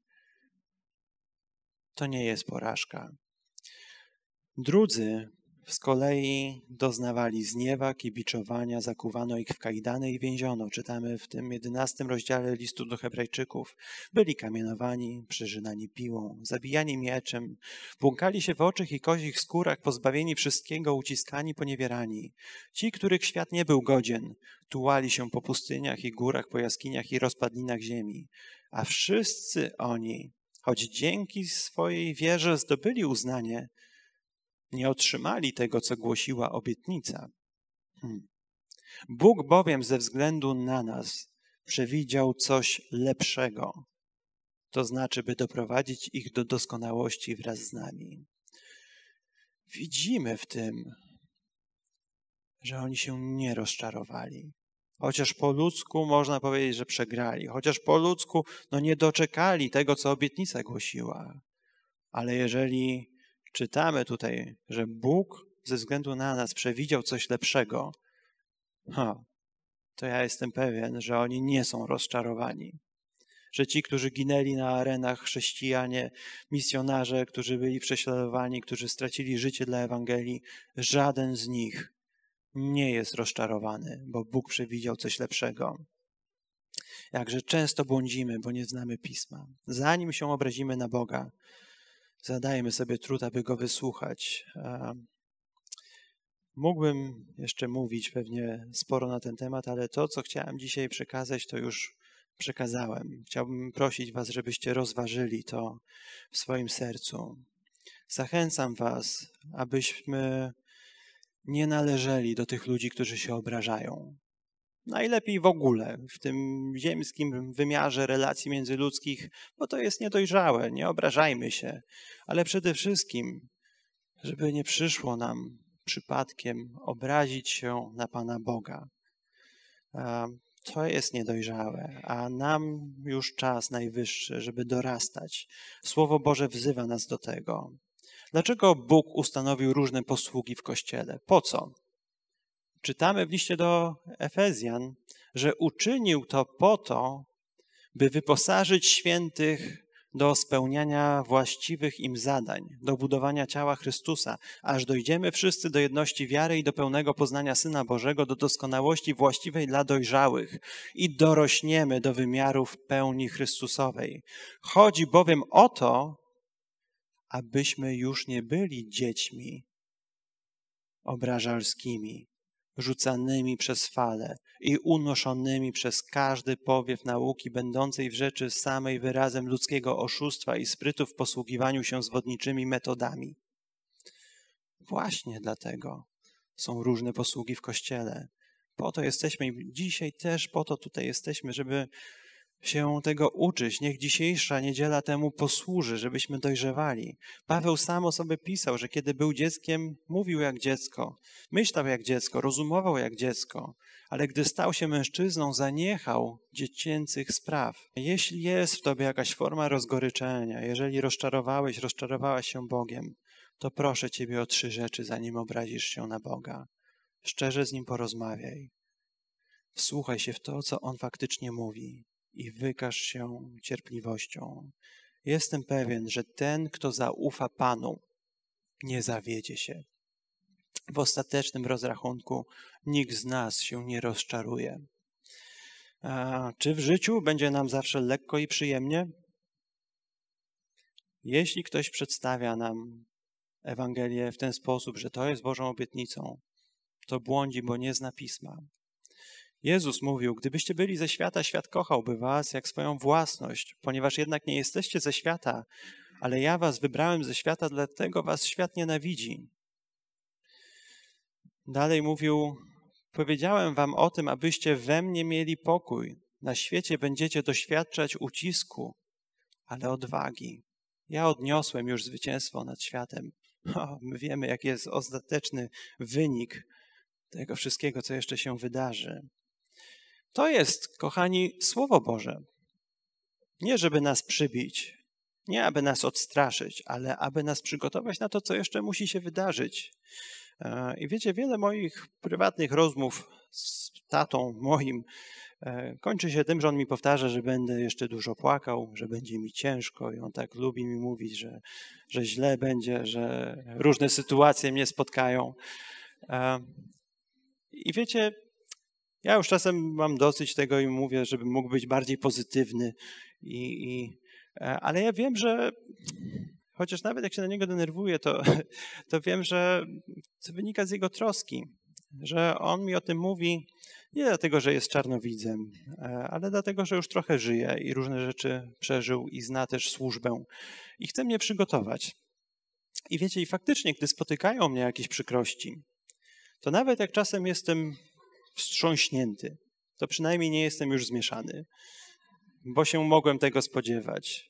To nie jest porażka. Drudzy z kolei doznawali zniewag i biczowania, zakuwano ich w kajdany i więziono. Czytamy w tym 11 rozdziale listu do Hebrajczyków. Byli kamienowani, przeżynani piłą, zabijani mieczem, błąkali się w oczach i kozich skórach, pozbawieni wszystkiego, uciskani, poniewierani. Ci, których świat nie był godzien, tułali się po pustyniach i górach, po jaskiniach i rozpadlinach ziemi. A wszyscy oni, choć dzięki swojej wierze zdobyli uznanie, nie otrzymali tego, co głosiła obietnica. Bóg bowiem ze względu na nas przewidział coś lepszego, to znaczy, by doprowadzić ich do doskonałości wraz z nami. Widzimy w tym, że oni się nie rozczarowali. Chociaż po ludzku można powiedzieć, że przegrali. Chociaż po ludzku nie doczekali tego, co obietnica głosiła. Ale jeżeli czytamy tutaj, że Bóg ze względu na nas przewidział coś lepszego, to ja jestem pewien, że oni nie są rozczarowani. Że ci, którzy ginęli na arenach, chrześcijanie, misjonarze, którzy byli prześladowani, którzy stracili życie dla Ewangelii, żaden z nich nie jest rozczarowany, bo Bóg przewidział coś lepszego. jakże często błądzimy, bo nie znamy Pisma. Zanim się obrazimy na Boga, zadajmy sobie trud, aby Go wysłuchać. Mógłbym jeszcze mówić pewnie sporo na ten temat, ale to, co chciałem dzisiaj przekazać, to już przekazałem. Chciałbym prosić was, żebyście rozważyli to w swoim sercu. Zachęcam was, abyśmy nie należeli do tych ludzi, którzy się obrażają. Najlepiej w ogóle, w tym ziemskim wymiarze relacji międzyludzkich, bo to jest niedojrzałe, nie obrażajmy się. Ale przede wszystkim, żeby nie przyszło nam przypadkiem obrazić się na Pana Boga. To jest niedojrzałe, a nam już czas najwyższy, żeby dorastać. Słowo Boże wzywa nas do tego. Dlaczego Bóg ustanowił różne posługi w Kościele? Po co? Czytamy w liście do Efezjan, że uczynił to po to, by wyposażyć świętych do spełniania właściwych im zadań, do budowania ciała Chrystusa, aż dojdziemy wszyscy do jedności wiary i do pełnego poznania Syna Bożego, do doskonałości właściwej dla dojrzałych i dorośniemy do wymiarów pełni Chrystusowej. Chodzi bowiem o to, abyśmy już nie byli dziećmi obrażalskimi, rzucanymi przez fale i unoszonymi przez każdy powiew nauki, będącej w rzeczy samej wyrazem ludzkiego oszustwa i sprytu w posługiwaniu się zwodniczymi metodami. Właśnie dlatego są różne posługi w Kościele. Po to jesteśmy i dzisiaj też po to tutaj jesteśmy, żeby się tego uczyć. Niech dzisiejsza niedziela temu posłuży, żebyśmy dojrzewali. Paweł sam o sobie pisał, że kiedy był dzieckiem, mówił jak dziecko, myślał jak dziecko, rozumował jak dziecko, ale gdy stał się mężczyzną, zaniechał dziecięcych spraw. Jeśli jest w tobie jakaś forma rozgoryczenia, jeżeli rozczarowałaś się Bogiem, to proszę Ciebie o 3 rzeczy, zanim obrazisz się na Boga. Szczerze z Nim porozmawiaj. Wsłuchaj się w to, co On faktycznie mówi i wykaż się cierpliwością. Jestem pewien, że ten, kto zaufa Panu, nie zawiedzie się. W ostatecznym rozrachunku nikt z nas się nie rozczaruje. Czy w życiu będzie nam zawsze lekko i przyjemnie? Jeśli ktoś przedstawia nam Ewangelię w ten sposób, że to jest Bożą obietnicą, to błądzi, bo nie zna Pisma. Jezus mówił, gdybyście byli ze świata, świat kochałby was jak swoją własność, ponieważ jednak nie jesteście ze świata, ale ja was wybrałem ze świata, dlatego was świat nienawidzi. Dalej mówił, powiedziałem wam o tym, abyście we mnie mieli pokój. Na świecie będziecie doświadczać ucisku, ale odwagi. Ja odniosłem już zwycięstwo nad światem. My wiemy, jaki jest ostateczny wynik tego wszystkiego, co jeszcze się wydarzy. To jest, kochani, Słowo Boże. Nie żeby nas przybić, nie aby nas odstraszyć, ale aby nas przygotować na to, co jeszcze musi się wydarzyć. I wiecie, wiele moich prywatnych rozmów z tatą moim kończy się tym, że on mi powtarza, że będę jeszcze dużo płakał, że będzie mi ciężko i on tak lubi mi mówić, że źle będzie, że różne sytuacje mnie spotkają. I wiecie, ja już czasem mam dosyć tego i mówię, żebym mógł być bardziej pozytywny, ale ja wiem, że chociaż nawet jak się na niego denerwuję, to wiem, że to wynika z jego troski, że on mi o tym mówi nie dlatego, że jest czarnowidzem, ale dlatego, że już trochę żyje i różne rzeczy przeżył i zna też służbę i chce mnie przygotować. I wiecie, i faktycznie, gdy spotykają mnie jakieś przykrości, to nawet jak czasem jestem wstrząśnięty, to przynajmniej nie jestem już zmieszany, bo się mogłem tego spodziewać.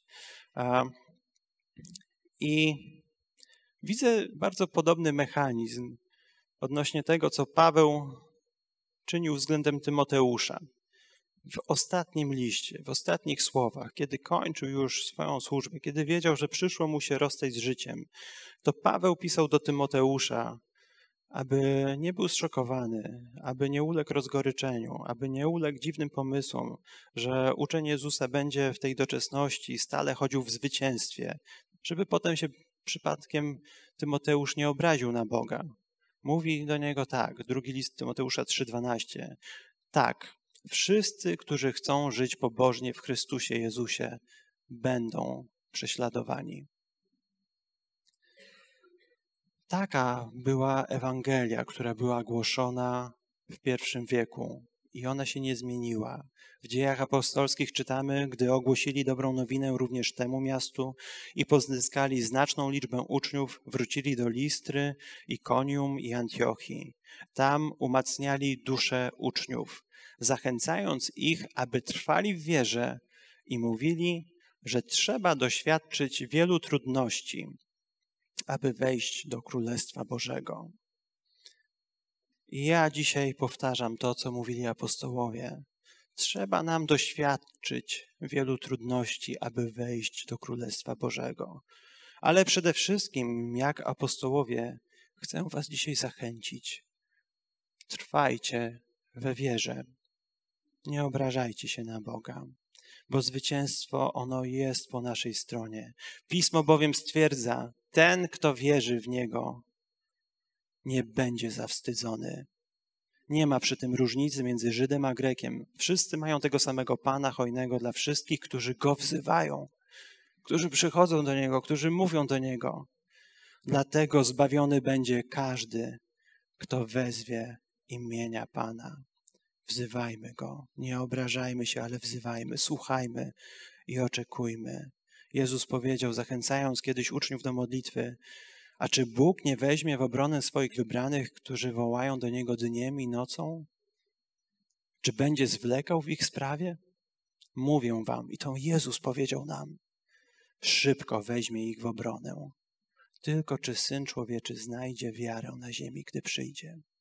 I widzę bardzo podobny mechanizm odnośnie tego, co Paweł czynił względem Tymoteusza. W ostatnim liście, w ostatnich słowach, kiedy kończył już swoją służbę, kiedy wiedział, że przyszło mu się rozstać z życiem, to Paweł pisał do Tymoteusza, aby nie był zszokowany, aby nie uległ rozgoryczeniu, aby nie uległ dziwnym pomysłom, że uczeń Jezusa będzie w tej doczesności stale chodził w zwycięstwie, żeby potem się przypadkiem Tymoteusz nie obraził na Boga. Mówi do niego tak, 2 list Tymoteusza 3,12. Tak, Wszyscy, którzy chcą żyć pobożnie w Chrystusie Jezusie, będą prześladowani. Taka była Ewangelia, która była głoszona w I wieku i ona się nie zmieniła. W Dziejach Apostolskich czytamy, gdy ogłosili dobrą nowinę również temu miastu i pozyskali znaczną liczbę uczniów, wrócili do Listry, Ikonium i Antiochii. Tam umacniali dusze uczniów, zachęcając ich, aby trwali w wierze i mówili, że trzeba doświadczyć wielu trudności, aby wejść do Królestwa Bożego. I ja dzisiaj powtarzam to, co mówili apostołowie. Trzeba nam doświadczyć wielu trudności, aby wejść do Królestwa Bożego. Ale przede wszystkim, jak apostołowie, chcę was dzisiaj zachęcić. Trwajcie we wierze. Nie obrażajcie się na Boga, bo zwycięstwo ono jest po naszej stronie. Pismo bowiem stwierdza, ten, kto wierzy w Niego, nie będzie zawstydzony. Nie ma przy tym różnicy między Żydem a Grekiem. Wszyscy mają tego samego Pana hojnego dla wszystkich, którzy Go wzywają, którzy przychodzą do Niego, którzy mówią do Niego. Dlatego zbawiony będzie każdy, kto wezwie imienia Pana. Wzywajmy Go, nie obrażajmy się, ale wzywajmy, słuchajmy i oczekujmy. Jezus powiedział, zachęcając kiedyś uczniów do modlitwy, a czy Bóg nie weźmie w obronę swoich wybranych, którzy wołają do Niego dniem i nocą? Czy będzie zwlekał w ich sprawie? Mówię wam, i to Jezus powiedział nam, szybko weźmie ich w obronę. Tylko czy Syn Człowieczy znajdzie wiarę na ziemi, gdy przyjdzie?